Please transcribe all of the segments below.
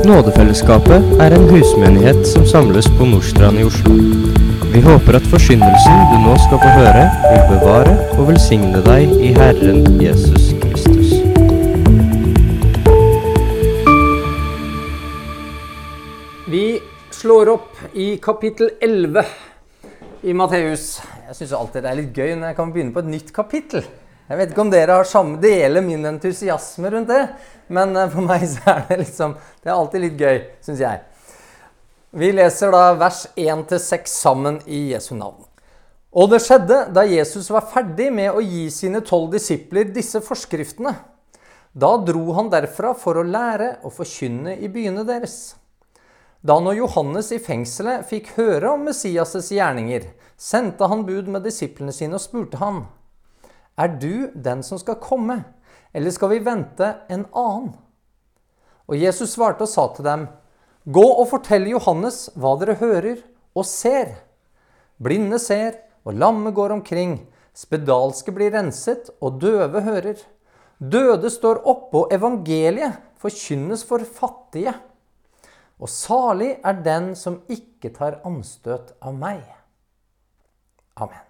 Nådefellesskapet er en husmenighet som samles på Nordstrand i Oslo. Vi håper at forkynnelsen du nå skal få høre vil bevare og velsigne deg i Herren Jesus Kristus. Vi slår opp i kapittel 11 i Matteus. Jeg synes alltid det er litt gøy når jeg kan begynne på et nytt kapittel. Jeg vet ikke om dere har deler min entusiasme rundt det, men for meg så er det det er alltid litt gøy, synes jeg. Vi leser da vers 1-6 sammen i Jesu navn. Og det skjedde da Jesus var ferdig med å gi sine 12 disipler disse forskriftene. Da dro han derfra for å lære og forkynne i byene deres. Da når Johannes i fengselet fikk høre om Messias' gjerninger, sendte han bud med disiplene sine og spurte han: «Er du den som skal komme, eller skal vi vente en annen?» Og Jesus svarte og sa til dem: «Gå og fortell Johannes hva dere hører og ser. Blinde ser, og lamme går omkring, spedalske blir renset, og døve hører. Døde står opp, og evangeliet forkynnes for fattige. Og salig er den som ikke tar anstøt av meg.» Amen.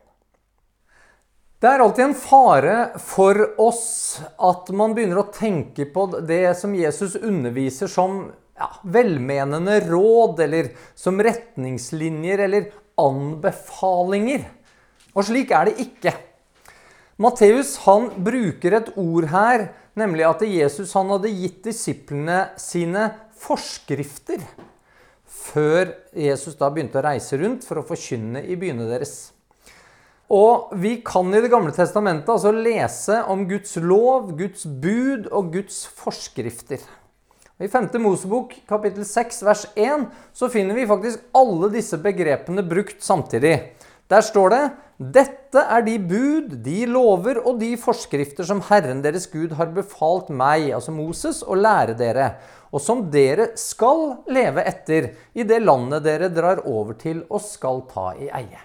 Det er alltid en fare for oss at man begynner å tenke på det som Jesus underviser som velmenende råd, eller som retningslinjer, eller anbefalinger. Og slik er det ikke. Matteus han bruker et ord her, nemlig at Jesus han hadde gitt disiplene sine forskrifter, før Jesus da begynte å reise rundt for å forkynne i byene deres. Og vi kan i Det gamle testamentet altså lese om Guds lov, Guds bud og Guds forskrifter. I 5. Mosebok, kapittel 6, vers 1, så finner vi faktisk alle disse begrepene brukt samtidig. Der står det: «Dette er de bud, de lover og de forskrifter som Herren deres Gud har befalt meg», altså Moses, «å lære dere, og som dere skal leve etter i det landet dere drar over til og skal ta i eie.»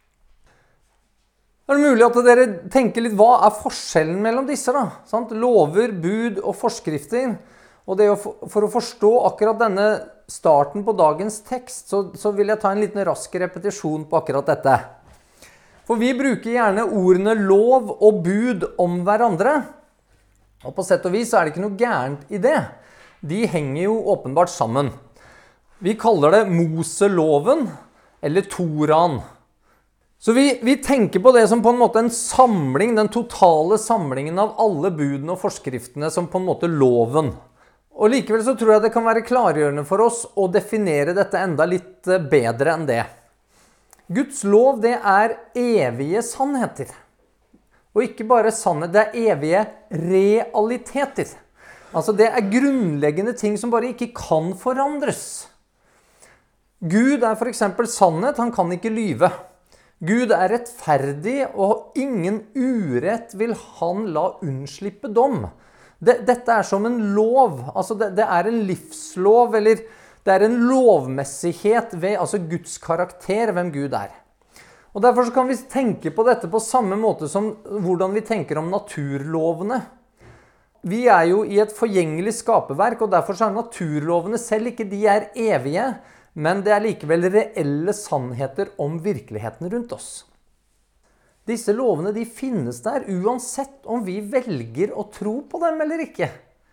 Er det mulig at dere tenker litt, hva er forskjellen mellom disse da? Sant? Lover, bud og forskrifter. Og det for å forstå akkurat denne starten på dagens tekst, så vil jeg ta en liten rask repetisjon på akkurat dette. For vi bruker gjerne ordene lov og bud om hverandre. Og på sett og vis er det ikke noe gærent i det. De henger jo åpenbart sammen. Vi kaller det Moseloven eller Toraen. Så vi tenker på det som på en måte en samling, den totale samlingen av alle budene og forskriftene som på en måte loven. Og likevel så tror jeg det kan være klargjørende for oss å definere dette enda litt bedre enn det. Guds lov, det er evige sannheter. Og ikke bare sannhet, det er evige realiteter. Altså det er grunnleggende ting som bare ikke kan forandres. Gud er for eksempel sannhet, han kan ikke lyve. Gud er rettferdig, og ingen urett vil han la unnslippe dom. Dette er som en lov, altså det er en livslov, eller det er en lovmessighet ved Guds karakter, hvem Gud er. Og derfor så kan vi tenke på dette på samme måte som hvordan vi tenker om naturlovene. Vi er jo i et forgjengelig skaperverk, og derfor så er naturlovene selv ikke de er evige, men det er likevel reelle sannheter om virkeligheten rundt oss. Disse lovene de finnes der uansett om vi velger å tro på dem eller ikke.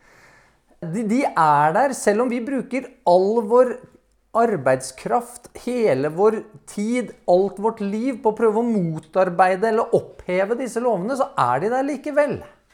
De er der selv om vi bruker all vår arbeidskraft, hele vår tid, alt vårt liv på å prøve å motarbeide eller oppheve disse lovene, så er de der likevel.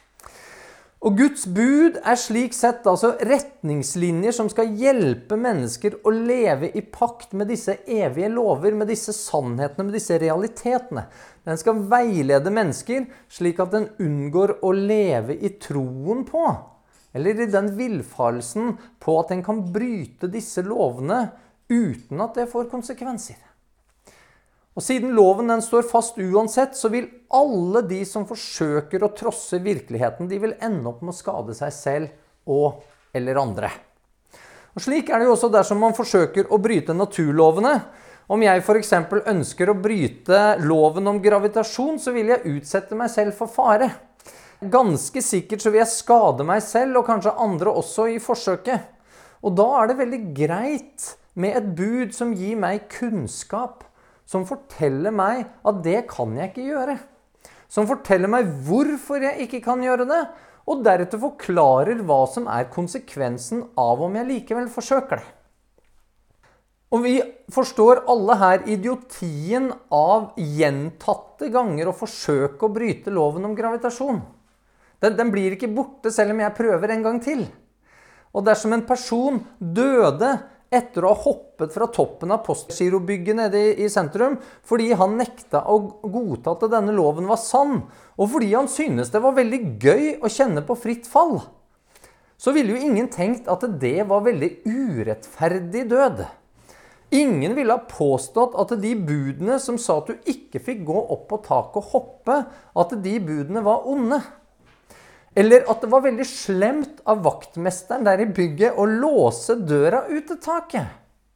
Og Guds bud er slik sett retningslinjer som skal hjelpe mennesker å leve i pakt med disse evige lover, med disse sannhetene, med disse realitetene. Den skal veilede mennesker slik at den unngår å leve i troen på, eller i den villfarelsen på at den kan bryte disse lovene uten at det får konsekvenser. Og siden loven den står fast uansett, så vil alle de som forsøker å trosse virkeligheten, de vil ende opp med å skade seg selv og eller andre. Og slik er det jo også dersom man forsøker å bryte naturlovene. Om jeg for eksempel ønsker å bryte loven om gravitasjon, så vil jeg utsette meg selv for fare. Ganske sikkert så vil jeg skade meg selv, og kanskje andre også i forsøket. Og da er det veldig greit med et bud som gir meg kunnskap, som forteller meg at det kan jeg ikke gjøre. Som forteller meg hvorfor jeg ikke kan gjøre det, og deretter forklarer hva som er konsekvensen av om jeg likevel forsøker det. Og vi forstår alle her idiotien av gjentatte ganger å forsøke å bryte loven om gravitasjon. Den blir ikke borte selv om jeg prøver en gang til. Og dersom en person døde etter å ha hoppet fra toppen av postgirobygget nede i sentrum, fordi han nekta å godta at denne loven var sann, og fordi han synes det var veldig gøy å kjenne på fritt fall, så ville jo ingen tenkt at det var veldig urettferdig død. Ingen ville ha påstått at de budene som sa at du ikke fikk gå opp på taket og hoppe, at de budene var onde. Eller at det var veldig slemt av vaktmesteren der i bygget å låse døra ut til taket.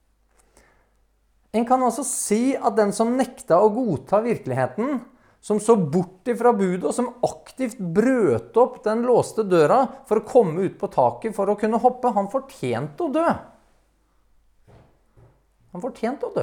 En kan altså si at den som nekta å godta virkeligheten, som så bort ifra budet og som aktivt brøt opp den låste døra for å komme ut på taket for å kunne hoppe, han fortjente å dø. Han fortjente å dø.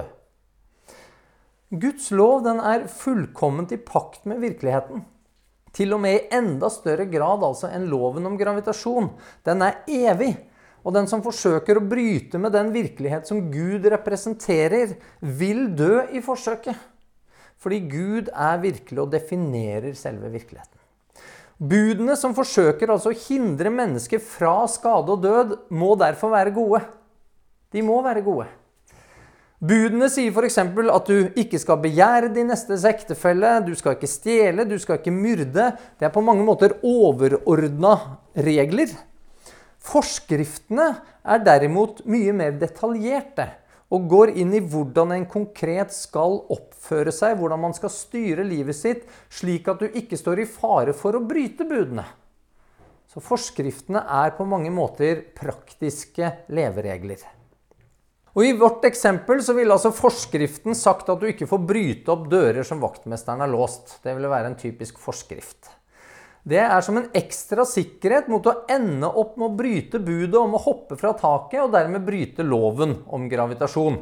Guds lov, den er fullkomment i pakt med virkeligheten. Til og med i enda større grad altså enn loven om gravitasjon. Den er evig, og den som forsøker å bryte med den virkelighet som Gud representerer, vil dø i forsøket. Fordi Gud er virkelig og definerer selve virkeligheten. Budene som forsøker altså å hindre mennesker fra skade og død, må derfor være gode. De må være gode. Budene sier for eksempel at du ikke skal begjære din nestes ektefelle, du skal ikke stjele, du skal ikke myrde. Det er på mange måter overordnede regler. Forskriftene er derimot mye mer detaljerte og går inn i hvordan en konkret skal oppføre seg, hvordan man skal styre livet sitt, slik at du ikke står i fare for å bryte budene. Så forskriftene er på mange måter praktiske leveregler. Og i vårt eksempel så ville altså forskriften sagt at du ikke får bryte opp dører som vaktmesteren har låst. Det ville være en typisk forskrift. Det er som en ekstra sikkerhet mot å ende opp med å bryte budet om å hoppe fra taket og dermed bryte loven om gravitasjon.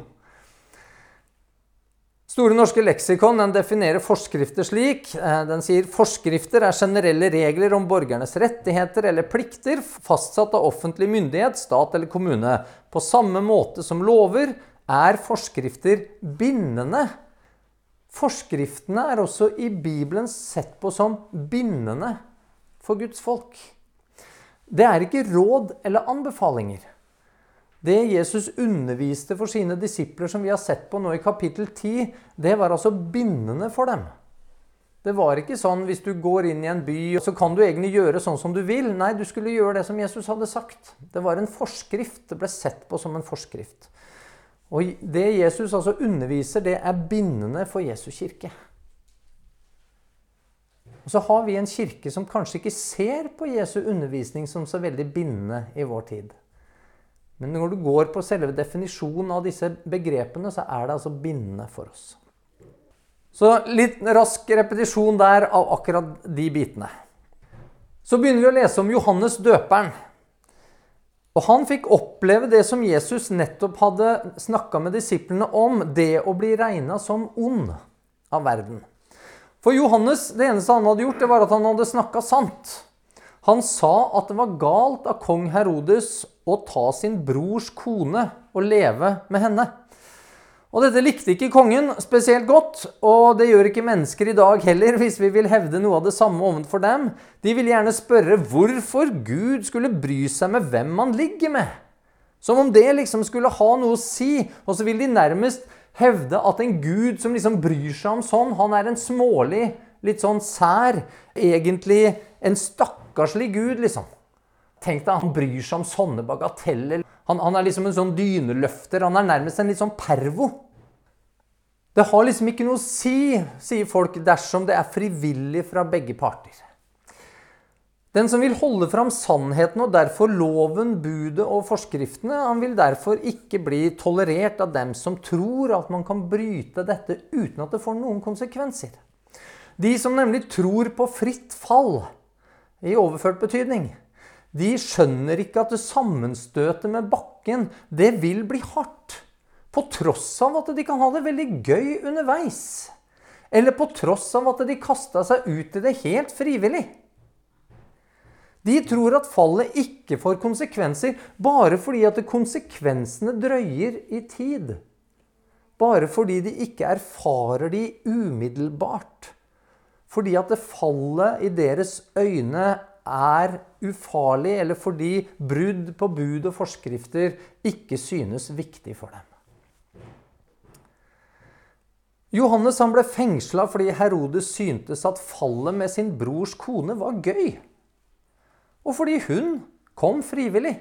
Store norske leksikon den definerer forskrifter slik. Den sier forskrifter er generelle regler om borgernes rettigheter eller plikter fastsatt av offentlig myndighet, stat eller kommune. På samme måte som lover er forskrifter bindende. Forskriftene er også i Bibelen sett på som bindende for Guds folk. Det er ikke råd eller anbefalinger. Det Jesus underviste for sine disipler som vi har sett på nå i kapittel 10, det var altså bindende for dem. Det var ikke sånn hvis du går inn i en by, så kan du egentlig gjøre sånn som du vil. Nei, du skulle gjøre det som Jesus hadde sagt. Det var en forskrift, det ble sett på som en forskrift. Og det Jesus altså underviser, det er bindende for Jesu kirke. Og så har vi en kirke som kanskje ikke ser på Jesu undervisning som så veldig bindende i vår tid. Men når du går på selve definisjonen av disse begrepene, så er det altså bindende for oss. Så litt rask repetisjon der av akkurat de bitene. Så begynner vi å lese om Johannes døperen. Og han fikk oppleve det som Jesus nettopp hadde snakket med disiplene om, det å bli regnet som ond av verden. For Johannes, det eneste han hadde gjort, det var at han hadde snakket sant. Han sa at det var galt av kong Herodes å ta sin brors kone og leve med henne. Og dette likte ikke kongen spesielt godt, og det gjør ikke mennesker i dag heller hvis vi vil hevde noe av det samme overfor dem. De vil gjerne spørre hvorfor Gud skulle bry seg med hvem man ligger med. Som om det liksom skulle ha noe å si, og så vil de nærmest hevde at en Gud som liksom bryr seg om sånn, han er en smålig, litt sånn sær, egentlig en stakkarslig Gud liksom. Tenk deg, han bryr seg om sånne bagateller. Han er liksom en sånn dyneløfter, han er nærmest en litt sånn pervo. Det har liksom ikke noe å si, sier folk, dersom det er frivillig fra begge parter. Den som vil holde fram sannheten og derfor loven, budet og forskriftene, han vil derfor ikke bli tolerert av dem som tror at man kan bryte dette uten at det får noen konsekvenser. De som nemlig tror på fritt fall, i overført betydning, De skjønner ikke at det sammenstøtet med bakken, det vil bli hardt. På tross av at de kan ha det veldig gøy underveis. Eller på tross av at de kastet seg ut i det helt frivillig. De tror at fallet ikke får konsekvenser, bare fordi at konsekvensene drøyer i tid. Bare fordi de ikke erfarer de umiddelbart. Fordi at det fallet i deres øyne er ufarlig, eller fordi brudd på bud og forskrifter ikke synes viktig for dem. Johannes han ble fengslet fordi Herodes syntes at fallet med sin brors kone var gøy. Og fordi hun kom frivillig.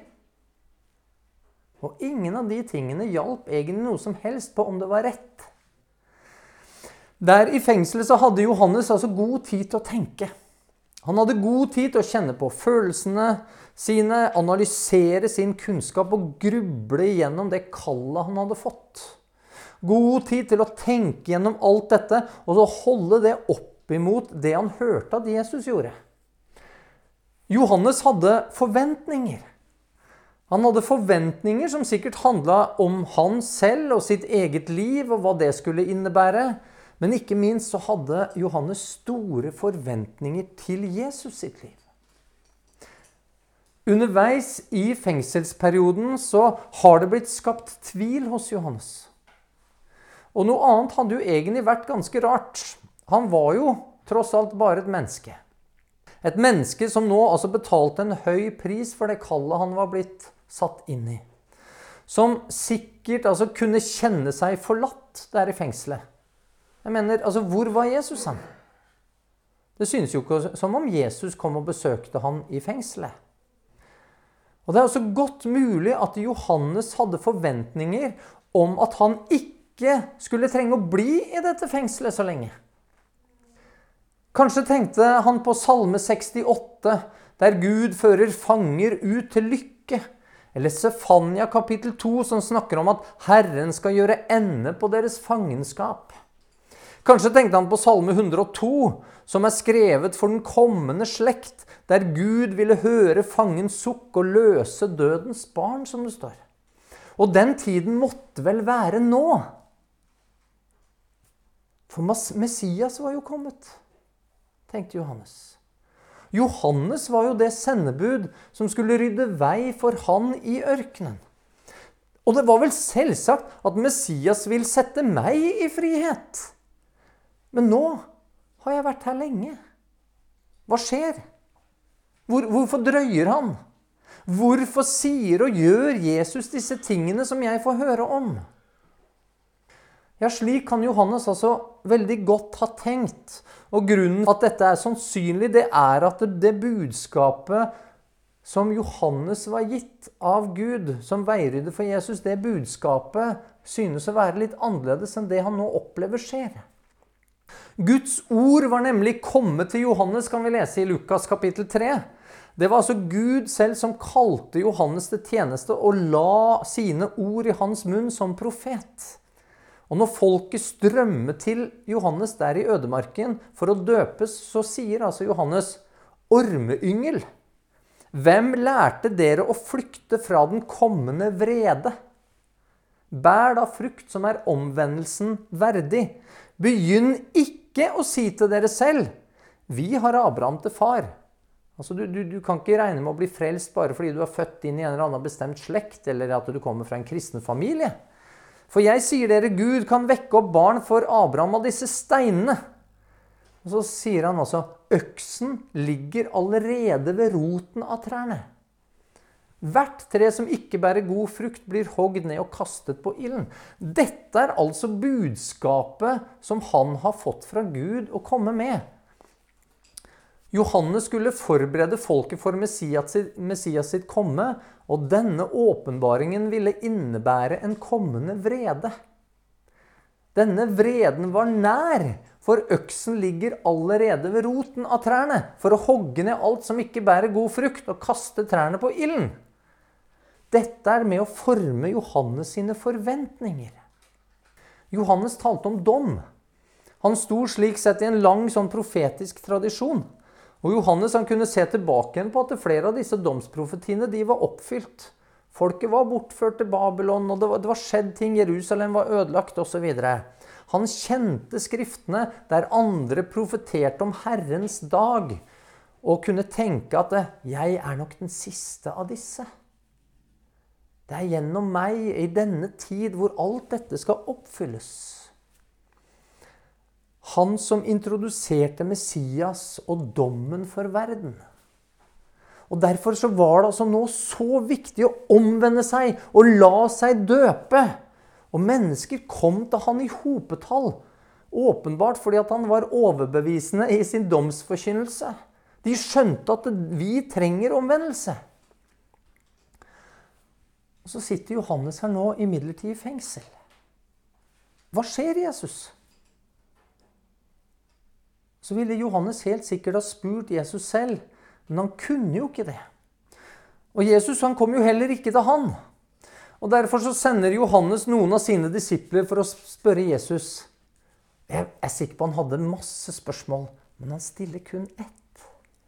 Og ingen av de tingene hjalp egentlig noe som helst på om det var rett. Der i fengselet så hadde Johannes altså god tid til å tenke. Han hadde god tid til å kjenne på følelsene sine, analysere sin kunnskap og gruble gjennom det kallet han hadde fått. God tid til å tenke gjennom alt dette, og så holde det opp imot det han hørte at Jesus gjorde. Johannes hadde forventninger. Han hadde forventninger som sikkert handlet om han selv og sitt eget liv og hva det skulle innebære. Men ikke minst så hadde Johannes store forventninger til Jesus sitt liv. Underveis i fengselsperioden så har det blitt skapt tvil hos Johannes. Og noe annet hadde jo egentlig vært ganske rart. Han var jo tross alt bare et menneske. Et menneske som nå altså betalte en høy pris for det kallet han var blitt satt inn i. Som sikkert altså kunne kjenne seg forlatt der i fengselet. Jeg mener, altså hvor var Jesus han? Det synes jo ikke som om Jesus kom og besøkte han i fengselet. Og det er også godt mulig at Johannes hadde forventninger om at han ikke skulle trenge å bli i dette fengselet så lenge. Kanskje tenkte han på Salme 68, der Gud fører fanger ut til lykke. Eller Sefania kapittel 2, som snakker om at Herren skal gjøre ende på deres fangenskap. Kanskje tenkte han på Salme 102, som er skrevet for den kommende slekt, der Gud ville høre fangens sukk og løse dødens barn, som det står. Og den tiden måtte vel være nå. For Messias var jo kommet, tenkte Johannes. Johannes var jo det sendebud som skulle rydde vei for han i ørkenen. Og det var vel selvsagt at Messias vil sette meg i frihet. Men nå har jeg vært her lenge. Hva skjer? Hvorfor drøyer han? Hvorfor sier og gjør Jesus disse tingene som jeg får høre om? Ja, slik kan Johannes altså veldig godt ha tenkt. Og grunnen at dette er sannsynlig, det er at det budskapet som Johannes var gitt av Gud, som veirydder for Jesus, det budskapet synes å være litt annerledes enn det han nå opplever skjer. Guds ord var nemlig kommet til Johannes, kan vi lese i Lukas kapittel 3. Det var altså Gud selv som kalte Johannes til tjeneste og la sine ord i hans munn som profet. Og når folket strømmer til Johannes der i ødemarken for å døpes, så sier altså Johannes, ormeyngel, hvem lærte dere å flykte fra den kommende vrede? Bær da frukt som er omvendelsen verdig. Begynn ikke å si til dere selv, vi har Abraham til far. Altså du kan ikke regne med å bli frelst bare fordi du er født inn i en eller annen bestemt slekt, eller at du kommer fra en kristen familie. For jeg sier dere, Gud kan vekke opp barn for Abraham av disse steinene. Og så sier han også, øksen ligger allerede ved roten av trærne. Hvert tre som ikke bærer god frukt blir hogd ned og kastet på ilden. Dette er altså budskapet som han har fått fra Gud å komme med. Johannes skulle forberede folket for Messias sitt komme, og denne åpenbaringen ville innebære en kommende vrede. Denne vreden var nær, for øksen ligger allerede ved roten av trærne, for å hogge ned alt som ikke bærer god frukt, og kaste trærne på ilden. Dette er med å forme Johannes sine forventninger. Johannes talte om dom. Han sto slik sett i en lang sånn profetisk tradisjon. Og Johannes han kunne se tilbake igjen på at flere av disse domsprofetiene de var oppfylt. Folket var bortført til Babylon, og det var skjedd ting, Jerusalem var ødelagt, og så videre. Han kjente skriftene der andre profeterte om Herrens dag, og kunne tenke at jeg er nok den siste av disse. Det er gjennom meg i denne tid hvor alt dette skal oppfylles. Han som introduserte Messias og dommen for verden. Og derfor så var det altså nå så viktig å omvende seg og la seg døpe. Og mennesker kom til han i hopetall, åpenbart fordi at han var overbevisende i sin domsforkynnelse. De skjønte at vi trenger omvendelse. Og så sitter Johannes her nå i midlertidig fengsel. Hva skjer, Jesus? Så ville Johannes helt sikkert ha spurt Jesus selv, men han kunne jo ikke det. Og Jesus han kom jo heller ikke til han. Og derfor så sender Johannes noen av sine disipler for å spørre Jesus. Jeg er sikker på han hadde masse spørsmål, men han stiller kun ett.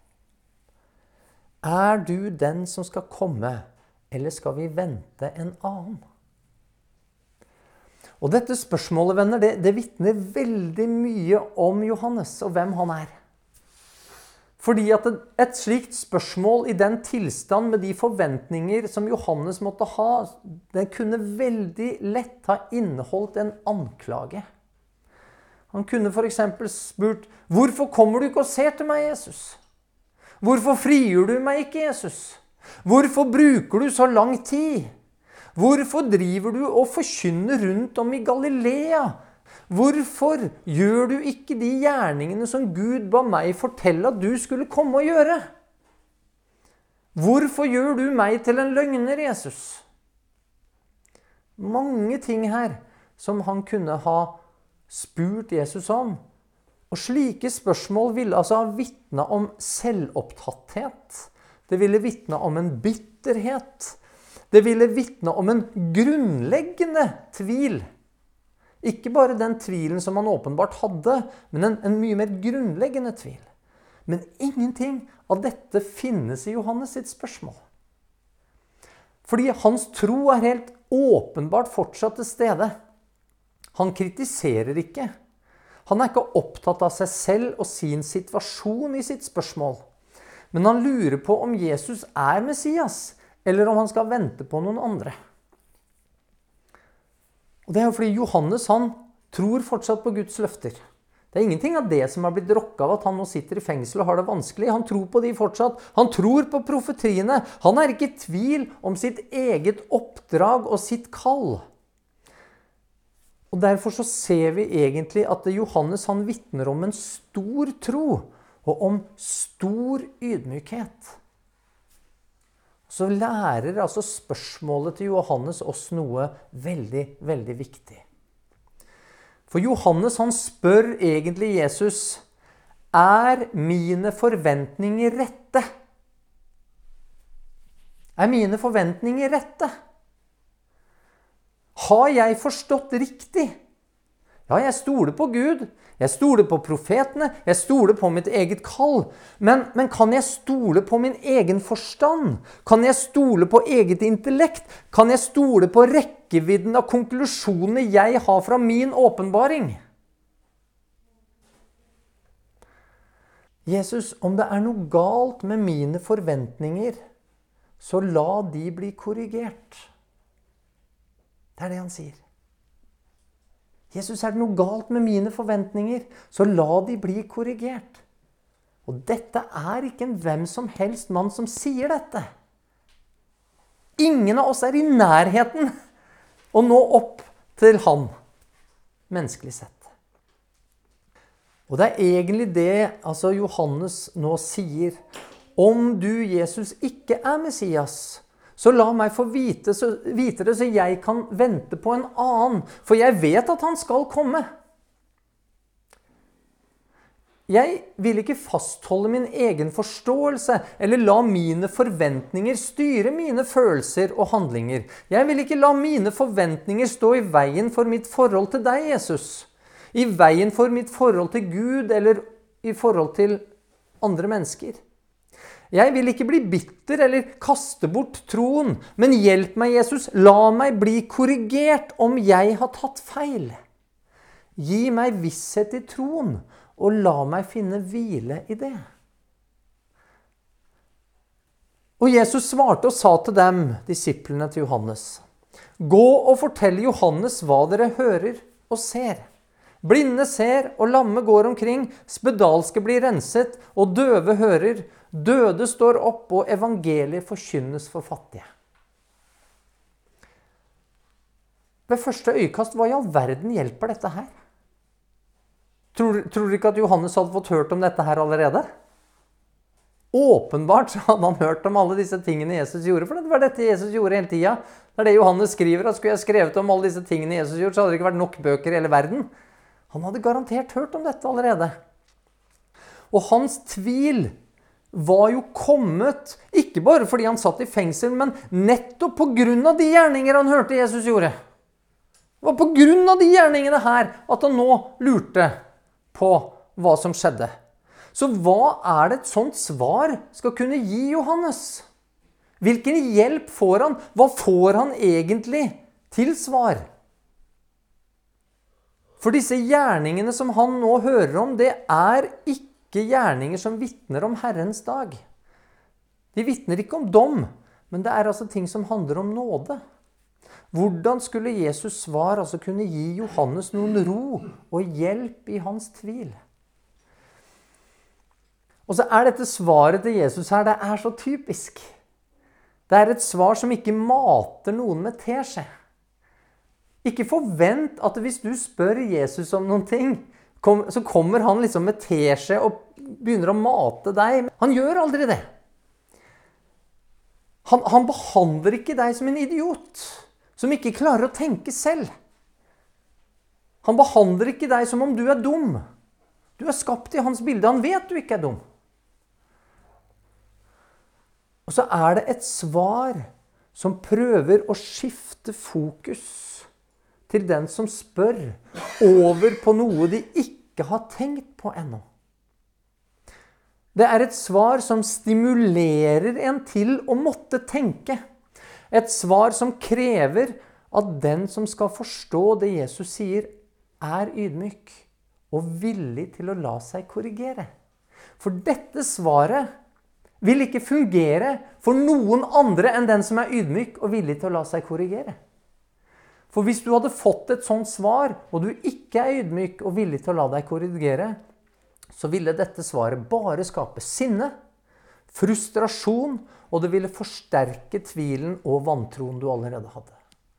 Er du den som skal komme, eller skal vi vente en annen? Og dette spørsmålet, venner, det vitner veldig mye om Johannes og hvem han er. Fordi at et slikt spørsmål i den tilstand med de forventninger som Johannes måtte ha, den kunne veldig lett ha inneholdt en anklage. Han kunne for eksempel spurt, hvorfor kommer du ikke og ser til meg, Jesus? Hvorfor frigjør du meg ikke, Jesus? Hvorfor bruker du så lang tid? Hvorfor driver du og forkynner rundt om i Galilea? Hvorfor gjør du ikke de gjerningene som Gud ba meg fortelle at du skulle komme og gjøre? Hvorfor gjør du meg til en løgner, Jesus? Mange ting her som han kunne ha spurt Jesus om. Og slike spørsmål ville altså ha vitnet om selvopptatthet. Det ville vitne om en bitterhet. Det ville vitne om en grunnleggende tvil. Ikke bare den tvilen som han åpenbart hadde, men en mye mer grunnleggende tvil. Men ingenting av dette finnes i Johannes sitt spørsmål. Fordi hans tro er helt åpenbart fortsatt til stede. Han kritiserer ikke. Han er ikke opptatt av seg selv og sin situasjon i sitt spørsmål. Men han lurer på om Jesus er Messias, eller om han skal vente på noen andre. Og det er jo fordi Johannes han tror fortsatt på Guds løfter. Det er ingenting av det som har blitt rokket av at han nå sitter i fengsel og har det vanskelig. Han tror på de fortsatt. Han tror på profetiene. Han er ikke i tvil om sitt eget oppdrag og sitt kall. Og derfor så ser vi egentlig at Johannes han vitner om en stor tro og om stor ydmykhet. Så lærer altså spørsmålet til Johannes oss noe veldig, veldig viktig. For Johannes han spør egentlig Jesus, er mine forventninger rette? Er mine forventninger rette? Har jeg forstått riktig? Ja, jeg stoler på Gud. Jeg stoler på profetene, jeg stoler på mitt eget kall. Men kan jeg stole på min egen forstand? Kan jeg stole på eget intellekt? Kan jeg stole på rekkevidden av konklusjonene jeg har fra min åpenbaring? Jesus, om det er noe galt med mine forventninger, så la de bli korrigert. Det er det han sier. Jesus, er det noe galt med mine forventninger, så la de bli korrigert. Og dette er ikke en hvem som helst mann som sier dette. Ingen av oss er i nærheten å nå opp til han, menneskelig sett. Og det er egentlig det altså Johannes nå sier. Om du, Jesus, ikke er Messias, så la meg få vite det, så jeg kan vente på en annen. For jeg vet at han skal komme. Jeg vil ikke fastholde min egen forståelse, eller la mine forventninger styre mine følelser og handlinger. Jeg vil ikke la mine forventninger stå i veien for mitt forhold til deg, Jesus. I veien for mitt forhold til Gud, eller i forhold til andre mennesker. Jeg vil ikke bli bitter eller kaste bort troen, men hjelp meg, Jesus, la meg bli korrigert om jeg har tatt feil. Gi meg visshet i troen, og la meg finne hvile i det. Og Jesus svarte og sa til dem, disiplene til Johannes, gå og fortell Johannes hva dere hører og ser. Blinde ser, og lamme går omkring, spedalske blir renset, og døve hører, døde står opp, og evangeliet forkynnes for fattige. Ved første øyekast, hva i all verden hjelper dette her? Tror du ikke at Johannes hadde fått hørt om dette her allerede? Åpenbart så hadde han hørt om alle disse tingene Jesus gjorde, for det var dette Jesus gjorde hele tiden. Det er det Johannes skriver, at skulle jeg skrevet om alle disse tingene Jesus gjorde, så hadde det ikke vært nok bøker i hele verden. Han hadde garantert hørt om dette allerede. Og hans tvil var jo kommet, ikke bare fordi han satt i fengsel, men nettopp på grunn av de gjerninger han hørte Jesus gjorde. Det var på grunn av de gjerningene her at han nå lurte på hva som skjedde. Så hva er det et sånt svar skal kunne gi Johannes? Hvilken hjelp får han? Hva får han egentlig til svar? For disse gjerningene som han nå hører om, det er ikke gjerninger som vittner om Herrens dag. De vittner ikke om dom, men det er altså ting som handler om nåde. Hvordan skulle Jesus svar altså kunne gi Johannes noen ro og hjelp i hans tvil? Og så er dette svaret til Jesus her, det er så typisk. Det er et svar som ikke mater noen med teskje. Ikke forvent at hvis du spør Jesus om noen ting, så kommer han liksom med teskje og begynner å mate deg. Han gjør aldri det. Han behandler ikke deg som en idiot, som ikke klarer å tenke selv. Han behandler ikke deg som om du er dum. Du er skapt i hans bilde, han vet du ikke er dum. Og så er det et svar som prøver å skifte fokus til den som spør over på noe de ikke har tenkt på ennå. Det er et svar som stimulerer en til å måtte tenke. Et svar som krever at den som skal forstå det Jesus sier, er ydmyk og villig til å la seg korrigere. For dette svaret vil ikke fungere for noen andre enn den som er ydmyk og villig til å la seg korrigere. For hvis du hadde fått et sånt svar, og du ikke er ydmyk og villig til å la deg korrigere, så ville dette svaret bare skape sinne, frustrasjon, og det ville forsterke tvilen og vantroen du allerede hadde.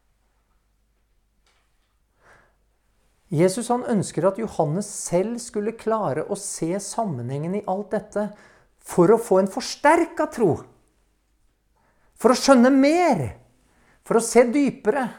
Jesus han ønsker at Johannes selv skulle klare å se sammenhengen i alt dette for å få en forsterket tro. For å skjønne mer. For å se dypere.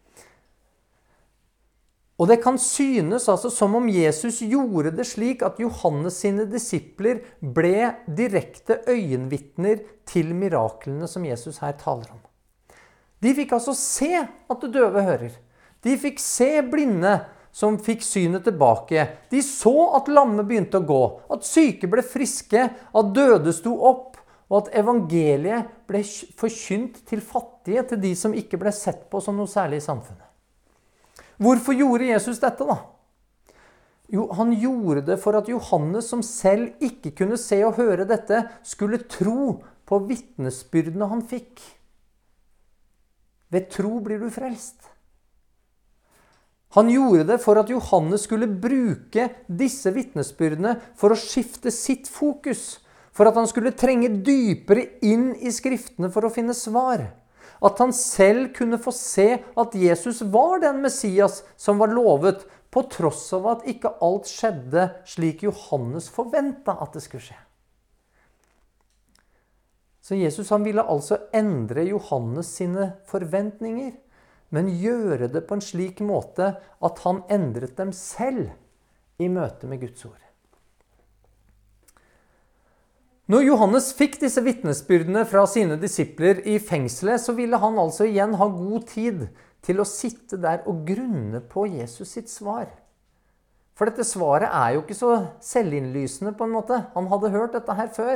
Og det kan synes altså som om Jesus gjorde det slik at Johannes sine disipler ble direkte øyenvitner til miraklene som Jesus her taler om. De fikk altså se at det døve hører. De fikk se blinde som fikk synet tilbake. De så at lamme begynte å gå, at syke ble friske, at døde sto opp, og at evangeliet ble forkynt til fattige, til de som ikke ble sett på som noe særlig i samfunnet. Hvorfor gjorde Jesus dette da? Jo, han gjorde det for at Johannes, som selv ikke kunne se og høre dette, skulle tro på vitnesbyrdene han fikk. Ved tro blir du frelst. Han gjorde det for at Johannes skulle bruke disse vitnesbyrdene for å skifte sitt fokus, for at han skulle trenge dypere inn i skriftene for å finne svar. At han selv kunne få se at Jesus var den Messias som var lovet, på tross av at ikke alt skjedde slik Johannes forventet at det skulle skje. Så Jesus han ville altså endre Johannes sine forventninger, men gjøre det på en slik måte at han endret dem selv i møte med Guds ord. Når Johannes fikk disse vitnesbyrdene fra sine disipler i fengselet, så ville han altså igjen ha god tid til å sitte der og grunne på Jesus sitt svar. For dette svaret er jo ikke så selvinnlysende på en måte. Han hadde hørt dette her før.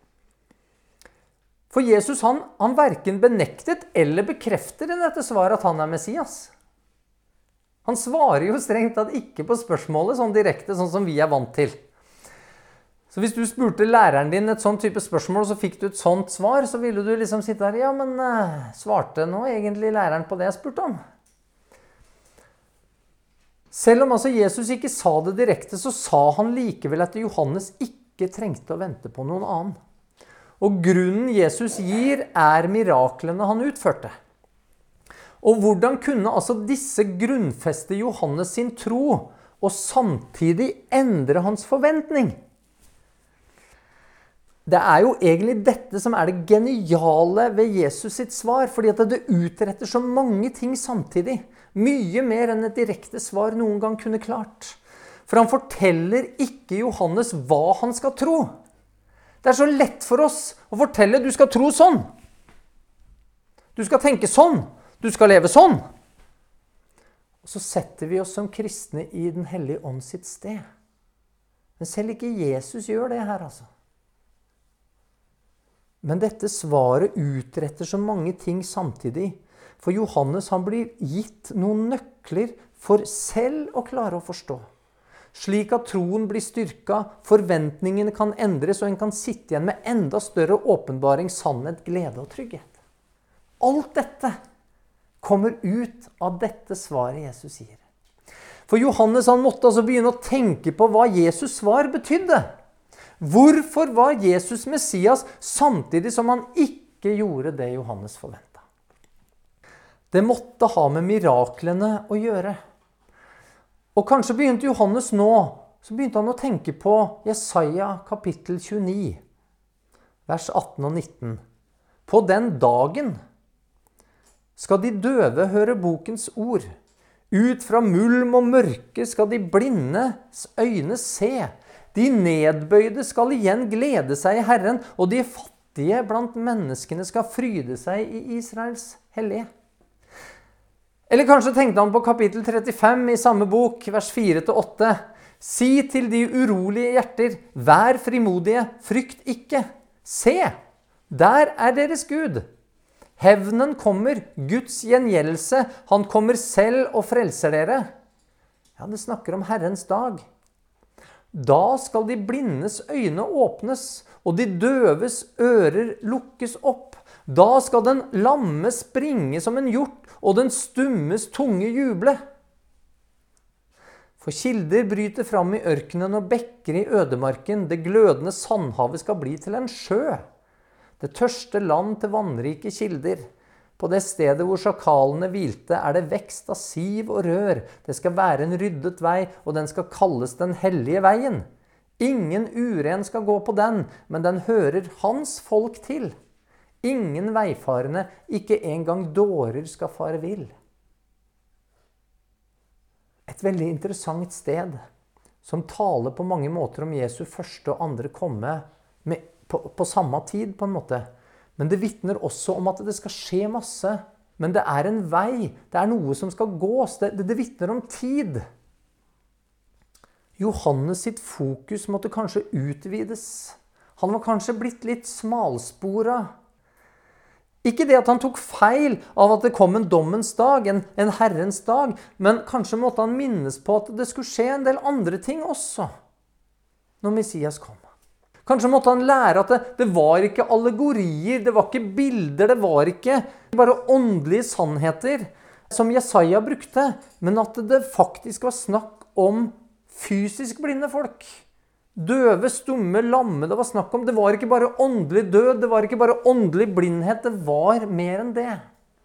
For Jesus han hverken benektet eller bekrefter i dette svaret at han er Messias. Han svarer jo strengt tatt ikke på spørsmålet sånn direkte, sånn som vi er vant til. Så hvis du spurte læreren din et sånn type spørsmål, og så fikk du et sånt svar, så ville du liksom sitte der, ja, men svarte nå egentlig læreren på det jeg spurte om? Selv om altså Jesus ikke sa det direkte, så sa han likevel at Johannes ikke trengte å vente på noen annen. Og grunnen Jesus gir er miraklene han utførte. Og hvordan kunne altså disse grunnfeste Johannes sin tro, og samtidig endre hans forventning? Det er jo egentlig dette som er det geniale ved Jesus sitt svar, fordi at det utretter så mange ting samtidig. Mye mer enn et direkte svar noen gang kunne klart. For han forteller ikke Johannes hva han skal tro. Det er så lett for oss å fortelle, du skal tro sånn. Du skal tenke sånn. Du skal leve sånn. Og så setter vi oss som kristne i Den hellige ånd sitt sted. Men selv ikke Jesus gjør det her, altså. Men dette svaret utretter så mange ting samtidig. For Johannes han blir gitt noen nøkler for selv å klare å forstå. Slik at troen blir styrket, forventningene kan endres, og en kan sitte igjen med enda større åpenbaring, sannhet, glede og trygghet. Alt dette kommer ut av dette svaret Jesus gir. For Johannes han måtte altså begynne å tenke på hva Jesus svar betydde. Hvorfor var Jesus Messias samtidig som han ikke gjorde det Johannes forventet? Det måtte ha med miraklene å gjøre. Og kanskje begynte Johannes nå, så begynte han å tenke på Jesaja kapittel 29, vers 18 og 19. På den dagen skal de døve høre bokens ord. Ut fra mulm og mørke skal de blindes øyne se. De nedbøyde skal igjen glede seg i Herren, og de fattige blant menneskene skal fryde seg i Israels hellige. Eller kanskje tenkte han på kapittel 35 i samme bok, vers 4-8. Si til de urolige hjerter, vær frimodige, frykt ikke. Se, der er deres Gud. Hevnen kommer, Guds gjengjeldelse, han kommer selv og frelser dere. Ja, det snakker om Herrens dag. Da skal de blindes øyne åpnes, og de døves ører lukkes opp. Da skal den lamme springe som en hjort, og den stummes tunge juble. For kilder bryter fram i ørkenen og bekker i ødemarken. Det glødende sandhavet skal bli til en sjø. Det tørste land til vannrike kilder. På det stedet hvor sjakalene hvilte er det vekst av siv og rør. Det skal være en ryddet vei, og den skal kalles den hellige veien. Ingen uren skal gå på den, men den hører hans folk til. Ingen veifarende, ikke engang dårer skal fare vill. Et veldig interessant sted, som taler på mange måter om Jesu første og andre komme på samme tid på en måte. Men det vitner også om at det skal skje masse. Men det er en vei, det er noe som skal gås, det vitner om tid. Johannes sitt fokus måtte kanskje utvides. Han var kanskje blitt litt smalsporet. Ikke det at han tok feil av at det kom en dommens dag, en Herrens dag, men kanskje måtte han minnes på at det skulle skje en del andre ting også, når Messias kom. Kanskje måtte han lære at det var ikke allegorier, det var ikke bilder, det var ikke bare åndelige sannheter som Jesaja brukte, men at det faktisk var snakk om fysisk blinde folk. Døve, stumme, lamme, det var snakk om. Det var ikke bare åndelig død, det var ikke bare åndelig blindhet, det var mer enn det.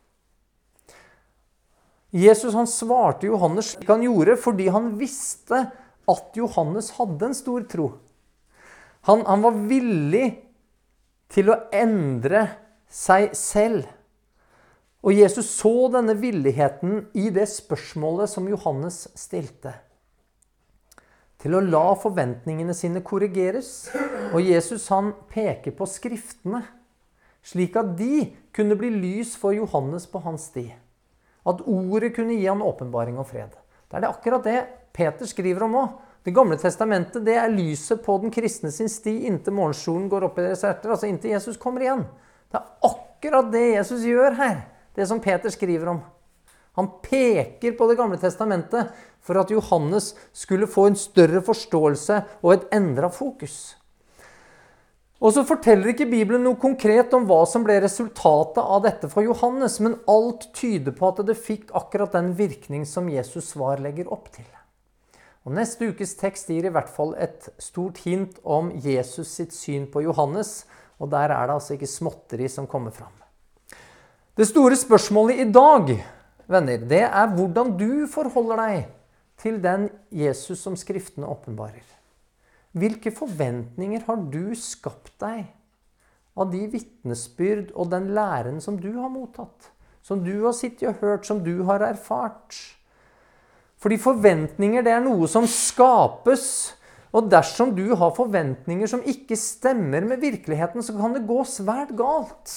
Jesus han svarte Johannes slik han gjorde, fordi han visste at Johannes hadde en stor tro. Han var villig til å endre seg selv. Og Jesus så denne villigheten i det spørsmålet som Johannes stilte. Til å la forventningene sine korrigeres. Og Jesus han peker på skriftene, slik at de kunne bli lys for Johannes på hans sti. At ordet kunne gi han åpenbaring og fred. Det det akkurat det Peter skriver om også. Det gamle testamentet, det lyset på den kristne sin sti inntil morgensolen går opp i deres hjerter, altså inntil Jesus kommer igjen. Det akkurat det Jesus gjør her, det som Peter skriver om. Han peker på det gamle testamentet for at Johannes skulle få en større forståelse og et endret fokus. Og så forteller ikke Bibelen noe konkret om hva som ble resultatet av dette for Johannes, men alt tyder på at det fikk akkurat den virkning som Jesus svar legger opp til. Og neste ukes tekst gir i hvert fall et stort hint om Jesus sitt syn på Johannes, og der det altså ikke småtteri som kommer fram. Det store spørsmålet i dag, venner, det hvordan du forholder deg til den Jesus som skriftene åpenbarer. Hvilke forventninger har du skapt deg av de vitnesbyrd og den læren som du har mottatt, som du har sittet og hørt, som du har erfart? Fordi forventninger, det noe som skapes, og dersom du har forventninger som ikke stemmer med virkeligheten, så kan det gå svært galt.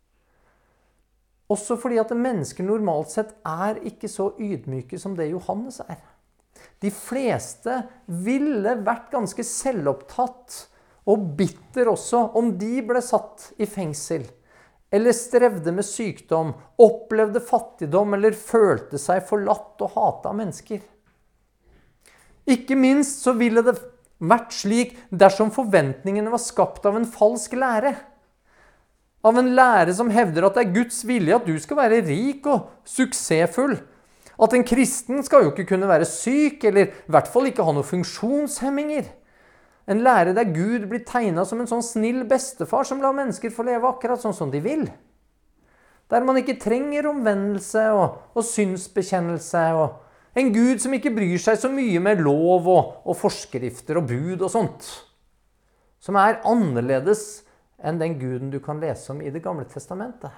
Også fordi at mennesker normalt sett ikke så ydmyke som det Johannes De fleste ville vært ganske selvopptatt og bitter også om de ble satt i fengsel, eller strevde med sykdom, opplevde fattigdom eller følte seg forlatt og hatet av mennesker. Ikke minst så ville det vært slik dersom forventningene var skapt av en falsk lære. Av en lære som hevder at det Guds vilje at du skal være rik og suksessfull. At en kristen skal jo ikke kunne være syk, eller i hvert fall ikke ha noen funksjonshemminger. En lære der Gud blir tegnet som en sånn snill bestefar som lar mennesker få leve akkurat sånn som de vil. Der man ikke trenger omvendelse og synsbekjennelse, og en Gud som ikke bryr seg så mye med lov og forskrifter og bud og sånt. Som annerledes enn den Guden du kan lese om i Det gamle testamentet.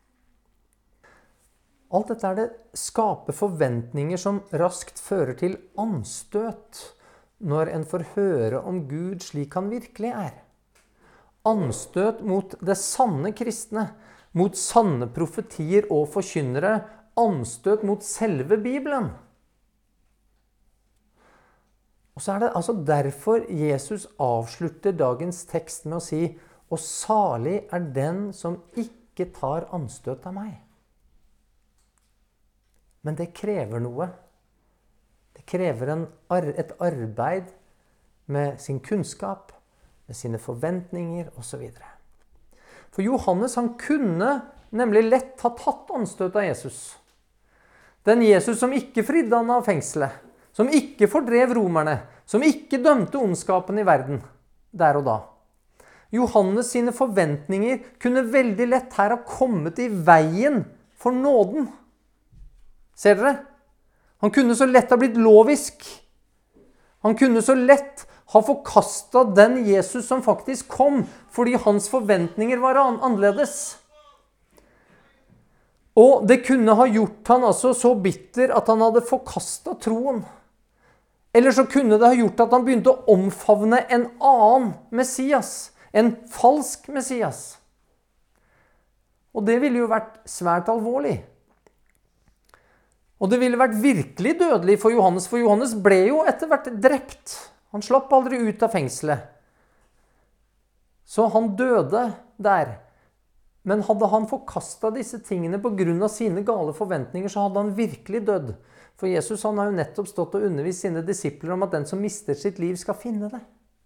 Alt dette det skaper forventninger som raskt fører til anstøt når en får høre om Gud slik han virkelig Anstøt mot det sanne kristne, mot sanne profetier og forkynnere, anstøt mot selve Bibelen. Og så det altså derfor Jesus avslutter dagens tekst med å si «Og salig den som ikke tar anstøt av meg». Men det krever noe. Det krever et arbeid med sin kunnskap, med sine forventninger og så videre. For Johannes han kunne nemlig lett ha tatt anstøt av Jesus. Den Jesus som ikke fridde han av fengselet, som ikke fordrev romerne, som ikke dømte ondskapen i verden der og da. Johannes sine forventninger kunne veldig lett her ha kommet i veien for nåden. Ser dere? Han kunne så lett ha blitt lovisk. Han kunne så lett ha forkastet den Jesus som faktisk kom, fordi hans forventninger var annerledes. Og det kunne ha gjort han altså så bitter at han hadde forkastet troen. Eller så kunne det ha gjort at han begynte å omfavne en annen Messias, en falsk Messias. Og det ville jo vært svært alvorlig. Og det ville vært virkelig dødelig for Johannes ble jo etter hvert drept. Han slapp aldri ut av fengselet. Så han døde der. Men hadde han forkastet disse tingene på grunn av sine gale forventninger, så hadde han virkelig dødd. For Jesus han har jo nettopp stått og undervist sine disipler om at den som mister sitt liv skal finne det.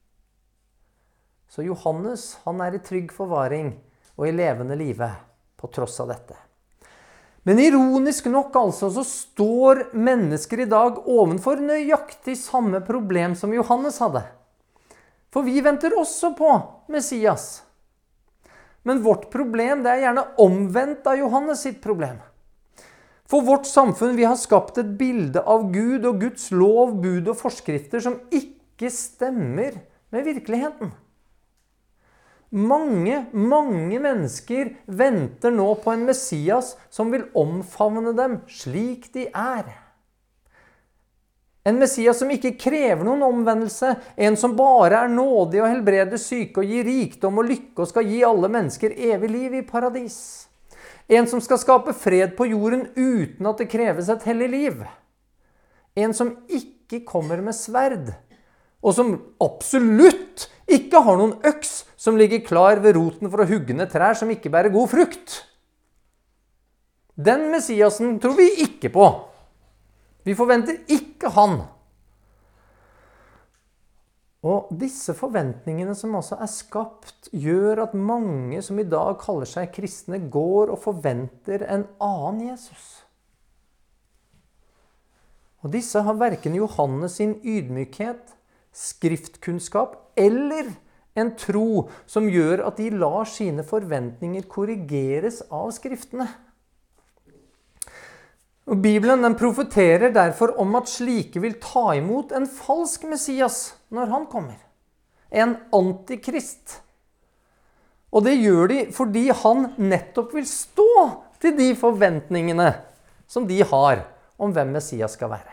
Så Johannes han i trygg forvaring og i levende live på tross av dette. Men ironisk nok altså, så står mennesker i dag ovenfor nøyaktig samme problem som Johannes hadde. For vi venter også på Messias. Men vårt problem det gjerne omvendt av Johannes sitt problem. For vårt samfunn vi har skapt et bilde av Gud og Guds lov, bud og forskrifter som ikke stemmer med virkeligheten. Mange mennesker venter nå på en Messias som vil omfavne dem slik de En Messias som ikke krever noen omvendelse, en som bare nådig og helbreder syke og gir rikdom og lykke og skal gi alle mennesker evig liv i paradis. En som skal skape fred på jorden uten at det kreves et hellig liv. En som ikke kommer med sverd, og som absolutt ikke har noen øks som ligger klar ved roten for å hugge ned trær som ikke bærer god frukt. Den Messiasen tror vi ikke på. Vi forventer ikke han. Og disse forventningene som også er skapt, gjør at mange som i dag kaller seg kristne, går og forventer en annen Jesus. Og disse har hverken Johannes sin ydmykhet, skriftkunnskap eller en tro som gjør at de lar sine forventninger korrigeres av skriftene. Og Bibelen den profeterer derfor om at slike vil ta imot en falsk Messias når han kommer. En antikrist. Og det gjør de fordi han nettopp vil stå til de forventningene som de har om hvem Messias skal være.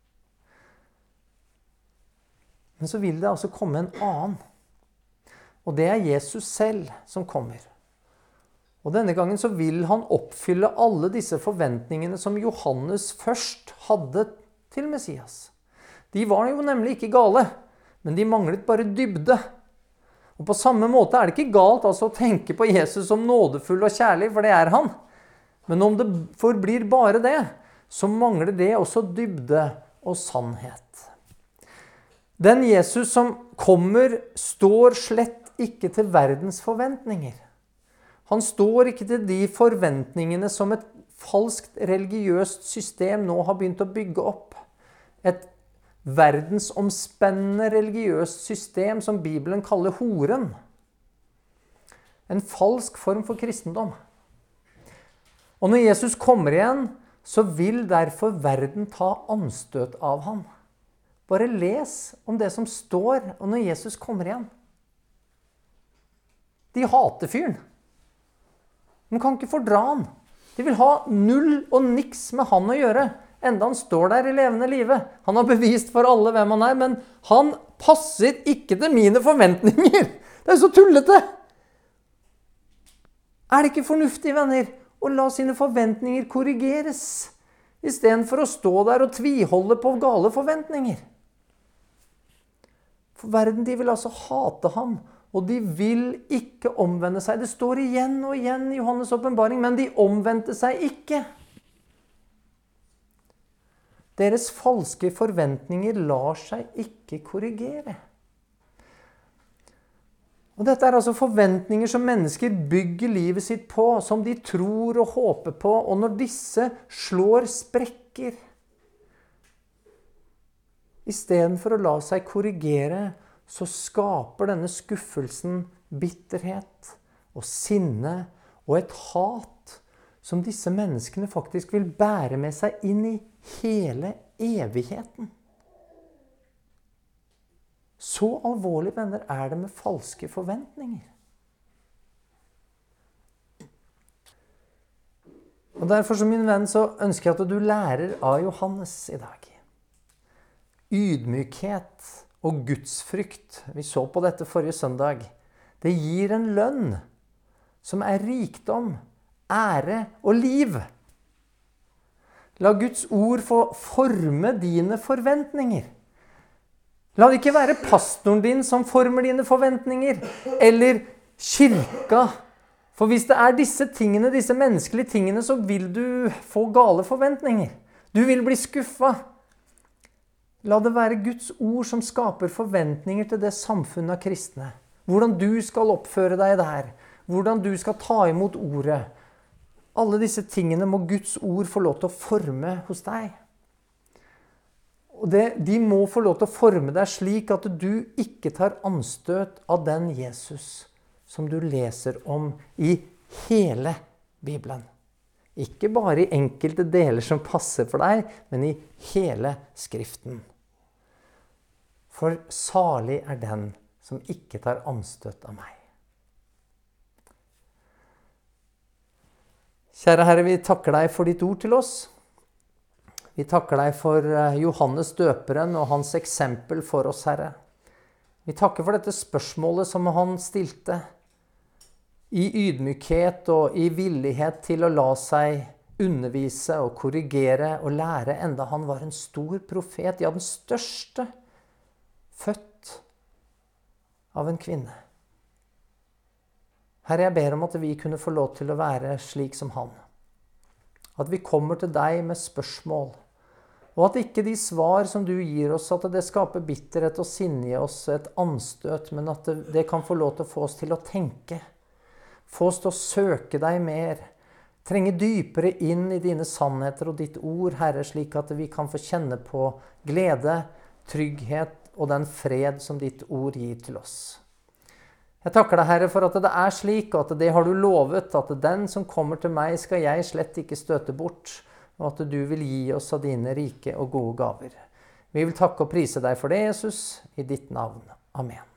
Men så vil det altså komme en annen. Og det er Jesus selv som kommer. Og denne gangen så vil han oppfylle alle disse forventningene som Johannes først hadde til Messias. De var jo nemlig ikke gale, men de manglet bare dybde. Og på samme måte er det ikke galt altså å tenke på Jesus som nådefull og kjærlig, for det er han. Men om det forblir bare det, så mangler det også dybde og sannhet. Den Jesus som kommer, står slett ikke til verdens forventninger. Han står ikke til de forventningene som et falskt religiøst system nå har begynt å bygge opp. Et verdensomspennende religiøst system som Bibelen kaller horen. En falsk form for kristendom. Og når Jesus kommer igjen, så vil derfor verden ta anstøt av ham. Bare les om det som står om når Jesus kommer igjen. De hater fyren. De kan ikke fordra han. De vil ha null og niks med han å gjøre, enda han står der i levende livet. Han har bevist for alle hvem han er, men han passer ikke til mine forventninger. Det er så tullete. Er det ikke fornuftig, venner, å la sine forventninger korrigeres, i stedet for å stå der og tviholde på gale forventninger? For verden, de vil altså hate ham, og de vil ikke omvende seg. Det står igjen og igjen i Johannes åpenbaring, men de omvendte seg ikke. Deres falske forventninger lar seg ikke korrigere. Og dette er altså forventninger som mennesker bygger livet sitt på, som de tror og håper på, og når disse slår sprekker, i stedet for å la seg korrigere, så skaper denne skuffelsen bitterhet og sinne og et hat som disse menneskene faktisk vil bære med seg inn i hele evigheten. Så alvorlig, venner, er det med falske forventninger. Og derfor, som min venn, så ønsker jeg at du lærer av Johannes i dag. Ydmykhet og gudsfrykt, vi så på dette forrige søndag, det gir en lønn som er rikdom, ære og liv. La Guds ord få forme dine forventninger. La det ikke være pastoren din som former dine forventninger, eller kirka. For hvis det er disse tingene, disse menneskelige tingene, så vil du få gale forventninger. Du vil bli skuffet. La det være Guds ord som skaper forventninger til det samfunnet av kristne. Hvordan du skal oppføre deg der. Hvordan du skal ta imot ordet. Alle disse tingene må Guds ord få lov til å forme hos deg. Og de må få lov til å forme deg slik at du ikke tar anstøt av den Jesus som du leser om i hele Bibelen. Ikke bare i enkelte deler som passer for deg, men i hele Skriften. For salig er den som ikke tar anstøt av meg. Kjære Herre, vi takker deg for ditt ord til oss. Vi takker deg for Johannes døperen og hans eksempel for oss, Herre. Vi takker for dette spørsmålet som han stilte, i ydmykhet og i villighet til å la seg undervise og korrigere og lære, enda han var en stor profet, ja, den største, født av en kvinne. Herre, jeg ber om at vi kunne få lov til å være slik som han. At vi kommer til deg med spørsmål, og at ikke de svar som du gir oss, at det skaper bitterhet og sinne i oss, et anstøt, men at det kan få lov til å få oss til å tenke, få oss til å søke deg mer, trenge dypere inn i dine sannheter og ditt ord, Herre, slik at vi kan få kjenne på glede, trygghet og den fred som ditt ord gir til oss. Jeg takker deg, Herre, for at det er slik, og at det har du lovet, at den som kommer til meg skal jeg slett ikke støte bort, og at du vil gi oss av dine rike og gode gaver. Vi vil takke og prise deg for det, Jesus, i ditt navn. Amen.